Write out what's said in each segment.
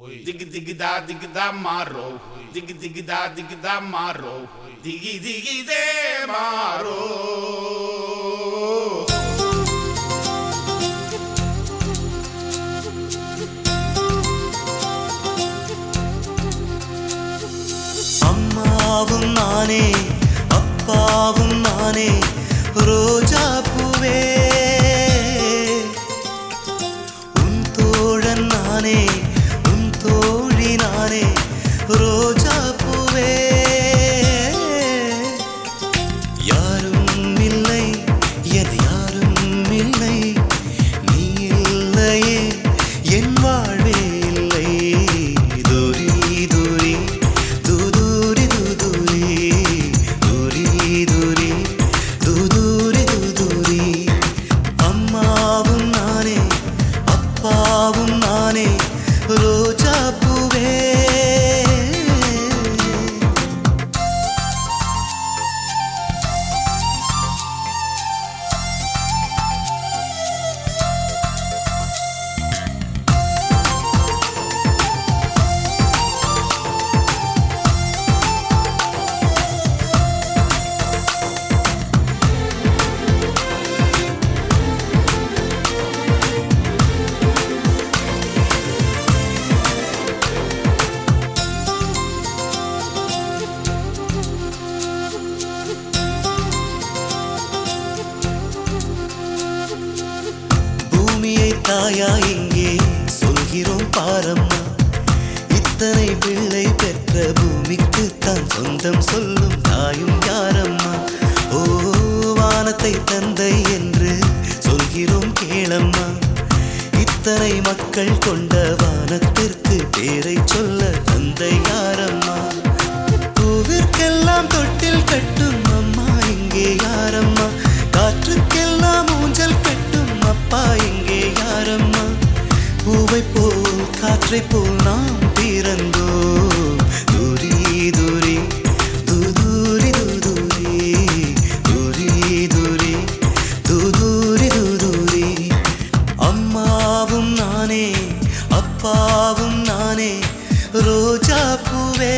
Dig da maro, dig da maro, digi de maro. அம்மாவும் நானே அப்பாவும் நானே ரோஜா பூவே உன் தோழன் நானே உன் தோழி நானே ரோஜா பூவே யாரும் இல்லை எது யாரும் இல்லை நீ இல்லையே என் வாழ்வே இல்லை தூரி தூரி தூரி தூரி தூரி தூரி தூரி அம்மாவும் நானே அப்பாவும் நானே ரோஜா பூவே தாயா இங்கே சொல்கிறோம் பாரம்மா இத்தனை பிள்ளை பெற்ற பூமிக்கு தான் சொந்தம் சொல்லும் தாயும் யாரம்மா ஓ வானத்தை தந்தை என்று சொல்கிறோம் கேளம்மா இத்தனை மக்கள் கொண்ட வானத்திற்கு பேரை சொல்ல தந்தை யாரம்மா பூவிற்கெல்லாம் தொட்டில் கட்டும் அம்மா இங்கே யாரம்மா காற்றுக்கெல்லாம் ஊஞ்சல் கட்டும் அப்பா இங்கே யாரம்மா பூவை போல் காற்றை போல் நாம் பிறந்தோம் தூரி தூரி தூரி தூரி தூரி தூரி தூரி தூரி அம்மாவும் நானே அப்பாவும் நானே ரோஜா பூவே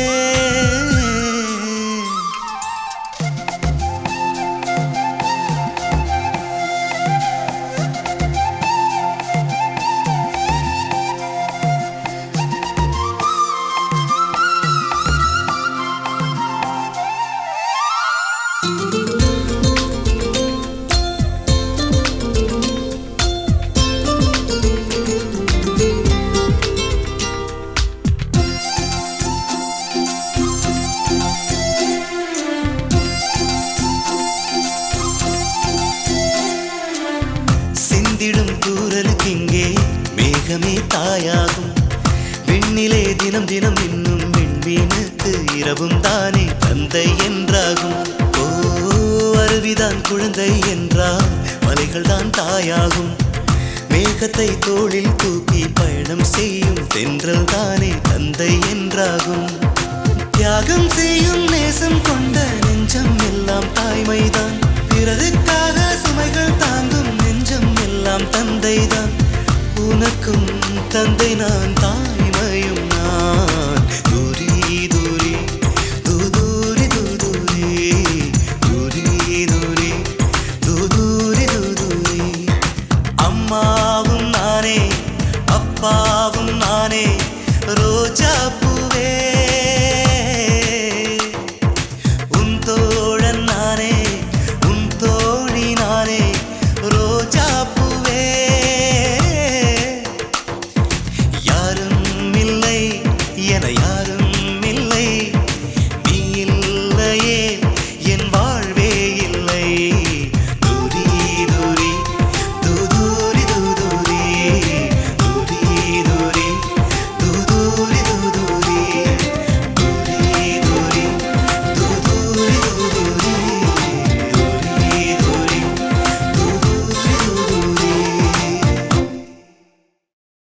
சிந்திடும் தூரலுக்கு இங்கே மேகமே தாயாகும் விண்ணிலே தினம் தினம் இன்னும் விண்மீனுக்கு இரவும் தானே தந்தை என்றாகும் ஓ அருவிதான் குழந்தை என்றால் மலைகள் தான் தாயாகும் மேகத்தை தோளில் தூக்கி பயணம் செய்யும் தென்றல் தானே தந்தை என்றாகும் தியாகம் செய்யும் நேசம் கொண்ட நெஞ்சம் எல்லாம் தாய்மைதான் பிறருக்காக சுமைகள் தாங்கும் நெஞ்சம் எல்லாம் தந்தைதான் உனக்கும் தந்தை நான் தாய்மையும் நான் தூரி தூரி தூரி தூரி தூரி தூரி தூரி தூரி அம்மாவும் நானே அப்பாவும் நானே ரோஜா பூவே உன் தோழன் நானே உன் தோழி நானே ரோஜா